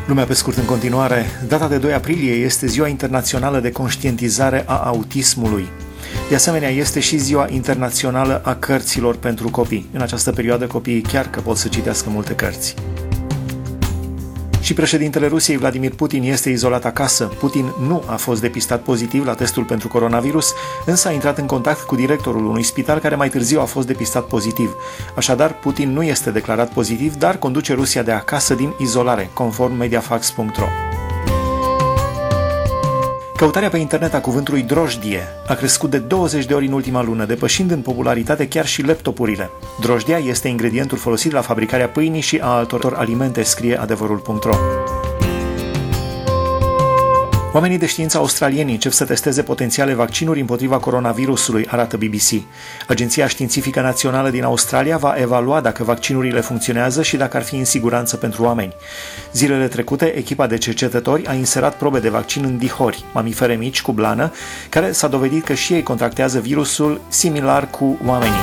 Lumea pe scurt în continuare. Data de 2 aprilie este Ziua Internațională de Conștientizare a Autismului. De asemenea, este și Ziua Internațională a Cărților pentru Copii. În această perioadă, copiii chiar că pot să citească multe cărți. Și președintele Rusiei, Vladimir Putin, este izolat acasă. Putin nu a fost depistat pozitiv la testul pentru coronavirus, însă a intrat în contact cu directorul unui spital care mai târziu a fost depistat pozitiv. Așadar, Putin nu este declarat pozitiv, dar conduce Rusia de acasă din izolare, conform mediafax.ro. Căutarea pe internet a cuvântului drojdie a crescut de 20 de ori în ultima lună, depășind în popularitate chiar și laptopurile. Drojdia este ingredientul folosit la fabricarea pâinii și a altor alimente, scrie adevărul.ro. Oamenii de știință australieni încep să testeze potențiale vaccinuri împotriva coronavirusului, arată BBC. Agenția Științifică Națională din Australia va evalua dacă vaccinurile funcționează și dacă ar fi în siguranță pentru oameni. Zilele trecute, echipa de cercetători a inserat probe de vaccin în dihori, mamifere mici cu blană, care s-a dovedit că și ei contractează virusul similar cu oamenii.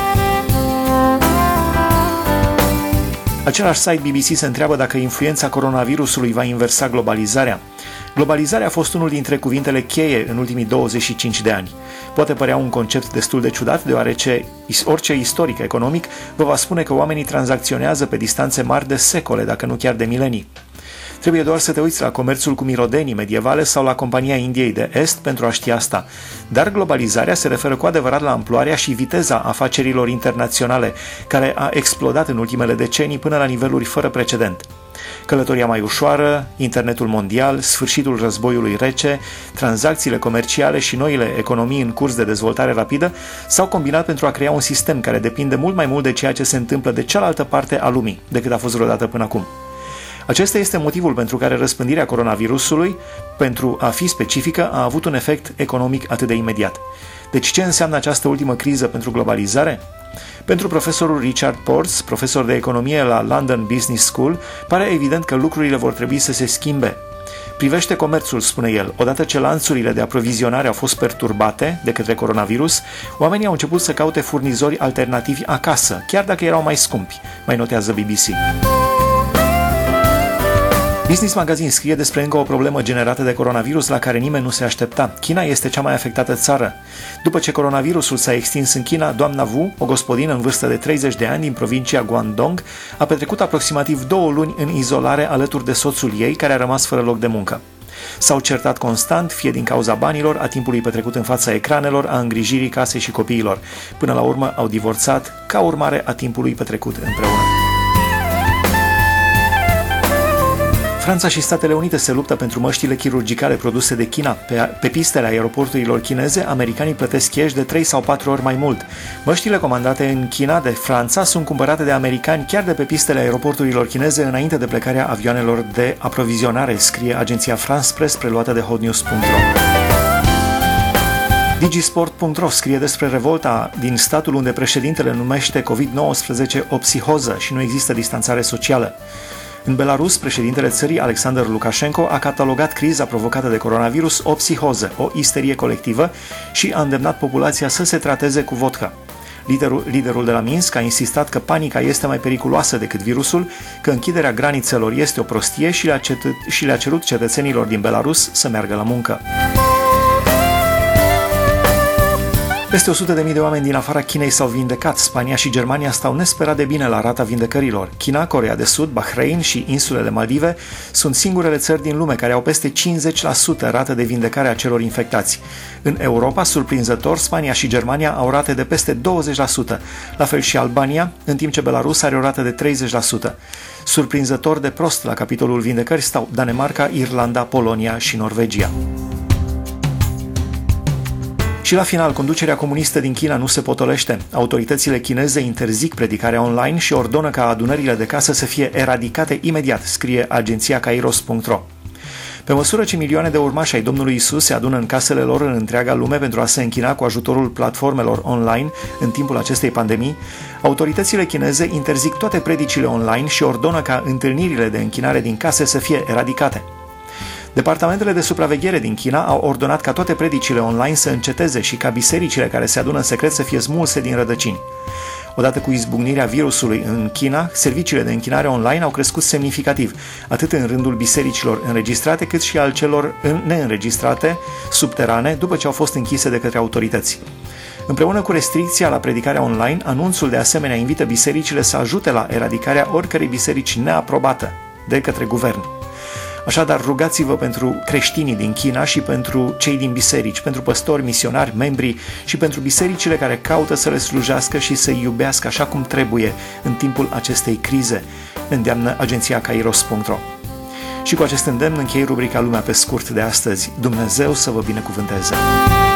Același site BBC se întreabă dacă influența coronavirusului va inversa globalizarea. Globalizarea a fost unul dintre cuvintele cheie în ultimii 25 de ani. Poate părea un concept destul de ciudat, deoarece orice istoric economic vă va spune că oamenii tranzacționează pe distanțe mari de secole, dacă nu chiar de milenii. Trebuie doar să te uiți la comerțul cu mirodenii medievale sau la compania Indiei de Est pentru a ști asta. Dar globalizarea se referă cu adevărat la amploarea și viteza afacerilor internaționale, care a explodat în ultimele decenii până la niveluri fără precedent. Călătoria mai ușoară, internetul mondial, sfârșitul războiului rece, tranzacțiile comerciale și noile economii în curs de dezvoltare rapidă s-au combinat pentru a crea un sistem care depinde mult mai mult de ceea ce se întâmplă de cealaltă parte a lumii decât a fost vreodată până acum. Acesta este motivul pentru care răspândirea coronavirusului, pentru a fi specifică, a avut un efect economic atât de imediat. Deci ce înseamnă această ultimă criză pentru globalizare? Pentru profesorul Richard Ports, profesor de economie la London Business School, pare evident că lucrurile vor trebui să se schimbe. Privește comerțul, spune el. Odată ce lanțurile de aprovizionare au fost perturbate de către coronavirus, oamenii au început să caute furnizori alternativi acasă, chiar dacă erau mai scumpi, mai notează BBC. Business Magazine scrie despre încă o problemă generată de coronavirus la care nimeni nu se aștepta. China este cea mai afectată țară. După ce coronavirusul s-a extins în China, doamna Wu, o gospodină în vârstă de 30 de ani din provincia Guangdong, a petrecut aproximativ 2 luni în izolare alături de soțul ei, care a rămas fără loc de muncă. S-au certat constant, fie din cauza banilor, a timpului petrecut în fața ecranelor, a îngrijirii casei și copiilor. Până la urmă au divorțat ca urmare a timpului petrecut împreună. Franța și Statele Unite se luptă pentru măștile chirurgicale produse de China. Pe pistele aeroporturilor chineze, americanii plătesc cash de 3 sau 4 ori mai mult. Măștile comandate în China de Franța sunt cumpărate de americani chiar de pe pistele aeroporturilor chineze înainte de plecarea avioanelor de aprovizionare, scrie agenția France Press, preluată de hotnews.ro. Digisport.ro scrie despre revolta din statul unde președintele numește COVID-19 o psihoză și nu există distanțare socială. În Belarus, președintele țării, Alexander Lukashenko, a catalogat criza provocată de coronavirus o psihoză, o isterie colectivă și a îndemnat populația să se trateze cu vodka. Liderul de la Minsk a insistat că panica este mai periculoasă decât virusul, că închiderea granițelor este o prostie și le-a cerut cetățenilor din Belarus să meargă la muncă. Peste 100.000 de oameni din afara Chinei s-au vindecat. Spania și Germania stau nesperat de bine la rata vindecărilor. China, Coreea de Sud, Bahrain și insulele Maldive sunt singurele țări din lume care au peste 50% rată de vindecare a celor infectați. În Europa, surprinzător, Spania și Germania au rate de peste 20%, la fel și Albania, în timp ce Belarus are o rată de 30%. Surprinzător de prost la capitolul vindecări stau Danemarca, Irlanda, Polonia și Norvegia. Și la final, conducerea comunistă din China nu se potolește. Autoritățile chineze interzic predicarea online și ordonă ca adunările de casă să fie eradicate imediat, scrie agenția Kairos.ro. Pe măsură ce milioane de urmași ai Domnului Isus se adună în casele lor în întreaga lume pentru a se închina cu ajutorul platformelor online în timpul acestei pandemii, autoritățile chineze interzic toate predicile online și ordonă ca întâlnirile de închinare din case să fie eradicate. Departamentele de supraveghere din China au ordonat ca toate predicile online să înceteze și ca bisericile care se adună în secret să fie smulse din rădăcini. Odată cu izbucnirea virusului în China, serviciile de închinare online au crescut semnificativ, atât în rândul bisericilor înregistrate, cât și al celor neînregistrate, subterane, după ce au fost închise de către autorități. Împreună cu restricția la predicarea online, anunțul de asemenea invită bisericile să ajute la eradicarea oricărei biserici neaprobată de către guvern. Așadar, rugați-vă pentru creștinii din China și pentru cei din biserici, pentru păstori, misionari, membri și pentru bisericile care caută să le slujească și să-i iubească așa cum trebuie în timpul acestei crize, îndeamnă agenția Kairos.ro. Și cu acest îndemn închei rubrica Lumea pe scurt de astăzi. Dumnezeu să vă binecuvânteze!